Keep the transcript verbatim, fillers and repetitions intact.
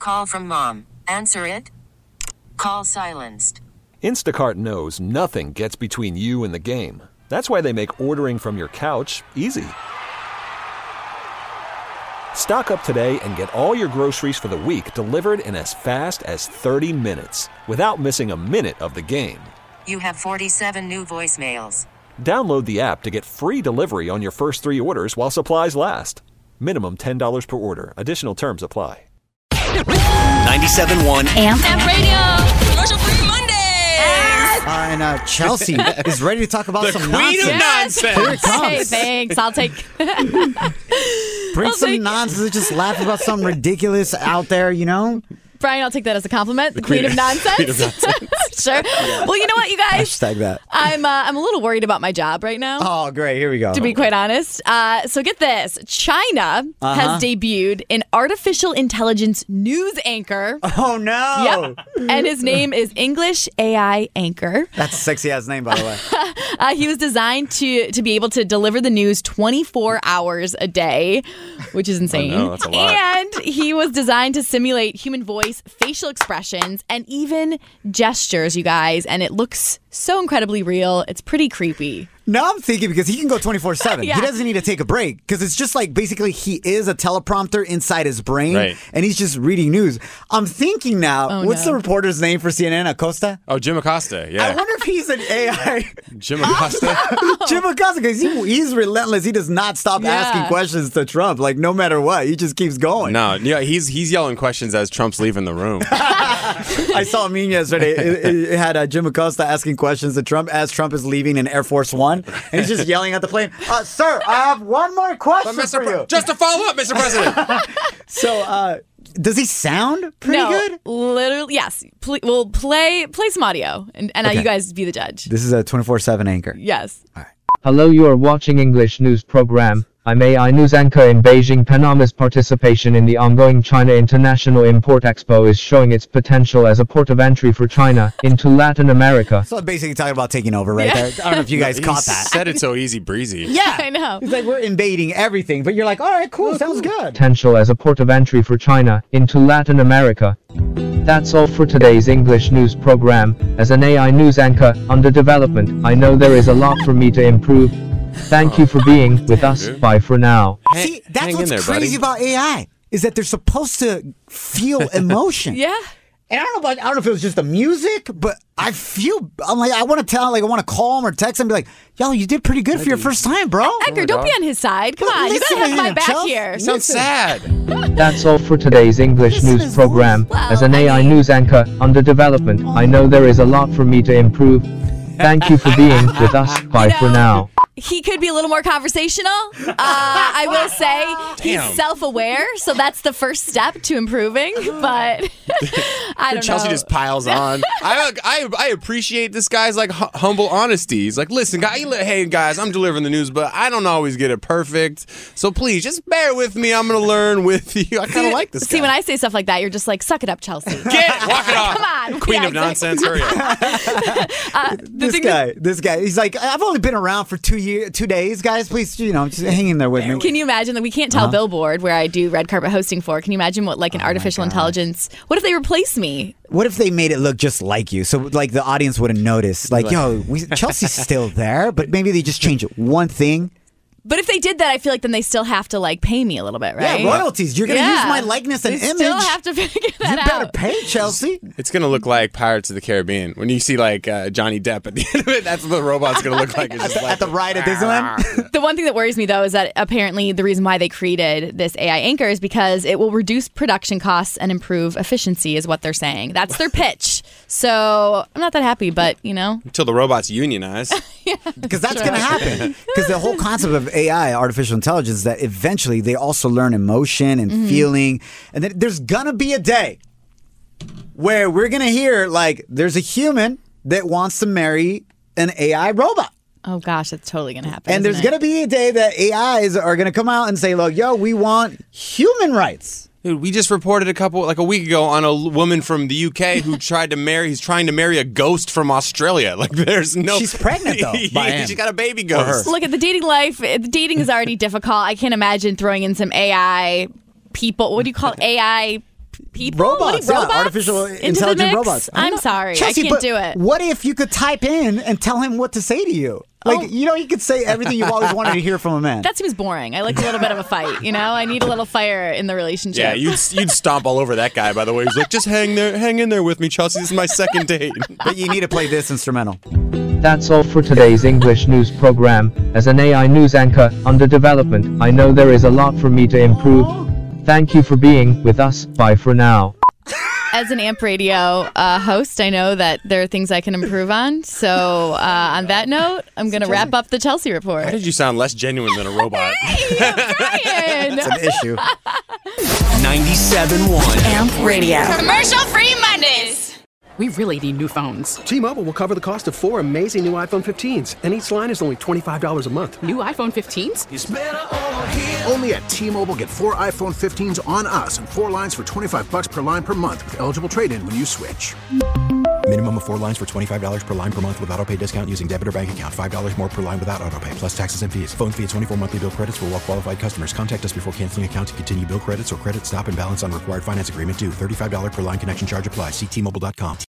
call from mom. Answer it. Call silenced. Instacart knows nothing gets between you and the game. That's why they make ordering from your couch easy. Stock up today and get all your groceries for the week delivered in as fast as thirty minutes without missing a minute of the game. You have forty-seven new voicemails. Download the app to get free delivery on your first three orders while supplies last. Minimum ten dollars per order. Additional terms apply. ninety-seven point one Amp. Amp Radio. Commercial free Monday. Uh, and uh, Chelsea is ready to talk about the some queen nonsense. of nonsense. Here it comes. Hey, thanks. I'll take. Bring I'll some take- nonsense. Just laugh about something ridiculous out there, you know? Brian, I'll take that as a compliment. The, queen queen, of of- nonsense. queen of nonsense. Sure. Well, you know what, you guys? Hashtag that. I'm uh, I'm a little worried about my job right now. Oh, great. Here we go. To be quite honest. Uh, so get this. China Uh-huh. has debuted an artificial intelligence news anchor. Oh, no. Yep. And his name is English A I Anchor. That's a sexy-ass name, by the way. Uh, he was designed to to be able to deliver the news twenty-four hours a day, which is insane. I know, that's a lot. And he was designed to simulate human voice, facial expressions, and even gestures, you guys. And it looks so incredibly real. It's pretty creepy. Now I'm thinking because he can go twenty-four seven. Yeah. He doesn't need to take a break because it's just like basically he is a teleprompter inside his brain Right. and he's just reading news. I'm thinking now, Oh, what's no. the reporter's name for C N N? Acosta? Oh, Jim Acosta. Yeah. I wonder if he's an A I. Jim Acosta. Jim Acosta, because he, he's relentless. He does not stop Yeah. asking questions to Trump, like no matter what. He just keeps going. No, yeah, he's he's yelling questions as Trump's leaving the room. I saw a meme yesterday. It, it, it had uh, Jim Acosta asking questions to Trump as Trump is leaving in Air Force One. And he's just yelling at the plane, uh, sir, I have one more question Mister for Pre- you. Just to follow up, Mister President. So, uh, does he sound pretty no, good? literally, yes. Pl- we'll play play some audio, and, and uh, Okay. you guys be the judge. This is a twenty-four seven anchor. Yes. Hello, you are watching English News Program. I'm A I News anchor in Beijing. Panama's participation in the ongoing China International Import Expo is showing its potential as a port of entry for China into Latin America. So basically talking about taking over right Yeah. there. I don't know if you guys He caught that. said it so easy breezy. Yeah. I know. It's like we're invading everything, but you're like, all right, cool, sounds good. Potential as a port of entry for China into Latin America. That's all for today's English News Program. As an A I News anchor under development, I know there is a lot for me to improve. Thank you for being with us. dude. Bye for now. Hang- See, that's hang in what's there, crazy buddy. about A I is that they're supposed to feel emotion. Yeah. And I don't know about, I don't know if it was just the music, but I feel, I'm like, I want to tell, like, I want to call him or text him and be like, yo, you did pretty good for your first time, bro. Edgar, don't be on his side. Come on. You Listen gotta have to my him, back Chelsea. here. He sounds sad. That's all for today's English Listen to News his Program. voice. As an A I News anchor under development, I know there is a lot for me to improve. Thank you for being with us. Bye for now. He could be a little more conversational. Uh, I will say he's Damn. self-aware, so that's the first step to improving. But I don't Chelsea know. just piles on. I, I I appreciate this guy's like hu- humble honesty. He's like, listen, guy, hey guys, I'm delivering the news, but I don't always get it perfect. So please, just bear with me. I'm gonna learn with you. I kind of like this guy. See, when I say stuff like that, you're just like, suck it up, Chelsea. Get walk it off. Come on. Queen Yeah, of nonsense. Hurry up. Uh, the This thing guy, this guy, he's like, I've only been around for two years, two days, guys. Please, you know, just hang in there with me. Can you imagine that we can't tell Billboard where I do red carpet hosting for? Can you imagine what like an artificial gosh. intelligence? What if they replace me? What if they made it look just like you, so like the audience wouldn't notice? Like, yo, we, Chelsea's still there, but maybe they just change one thing. But if they did that, I feel like then they still have to like pay me a little bit, right? Yeah, royalties. You're gonna Yeah. use my likeness and They image. still have to figure that you better out. pay, Chelsea. It's gonna look like Pirates of the Caribbean when you see like uh, Johnny Depp at the end of it. That's what the robot's gonna look like. It's At just the, like, at the ride at Disneyland. The one thing that worries me, though, is that apparently the reason why they created this A I anchor is because it will reduce production costs and improve efficiency, is what they're saying. That's their pitch. So I'm not that happy, but, you know. until the robots unionize. Because that's going to happen. Because the whole concept of A I, artificial intelligence, is that eventually they also learn emotion and Mm-hmm. feeling. And then there's going to be a day where we're going to hear, like, there's a human that wants to marry an A I robot. Oh, gosh, that's totally going to happen. And there's isn't going to be a day that A Is are going to come out and say, look, yo, we want human rights. Dude, we just reported a couple, like a week ago, on a l- woman from the U K who tried to marry. He's trying to marry a ghost from Australia. Like, there's no. She's pregnant, though, by him. She got a baby ghost. her. Look at the dating life. The dating is already difficult. I can't imagine throwing in some A I people. What do you call it? A I people? Robots, What do you- yeah, robots? artificial Into the intelligent mix? robots. I I'm know. sorry, Chelsea, I can't but do it. What if you could type in and tell him what to say to you? Like, Oh. you know, you could say everything you've always wanted to hear from a man. That seems boring. I like a little bit of a fight. You know, I need a little fire in the relationship. Yeah, you'd you'd stomp all over that guy. By the way, he's like, just hang there, hang in there with me, Chelsea. This is my second date. But you need to play this instrumental. That's all for today's English news program. As an A I news anchor under development, I know there is a lot for me to improve. Thank you for being with us. Bye for now. As an Amp Radio uh, host, I know that there are things I can improve on. So, uh, on that note, I'm going to wrap up the Chelsea report. How did you sound less genuine than a robot? Hey, Brian! It's an issue. ninety-seven point one Amp Radio. Commercial free Mondays. We really need new phones. T-Mobile will cover the cost of four amazing new iPhone fifteens, and each line is only twenty-five dollars a month. New iPhone fifteens? Only at T-Mobile, get four iPhone fifteens on us and four lines for twenty-five bucks per line per month with eligible trade-in when you switch. Minimum of four lines for twenty-five dollars per line per month with autopay discount using debit or bank account. five dollars more per line without autopay, plus taxes and fees. Phone fee at twenty-four monthly bill credits for well-qualified customers. Contact us before canceling account to continue bill credits or credit stop and balance on required finance agreement due. thirty-five dollars per line connection charge applies. See T Mobile dot com.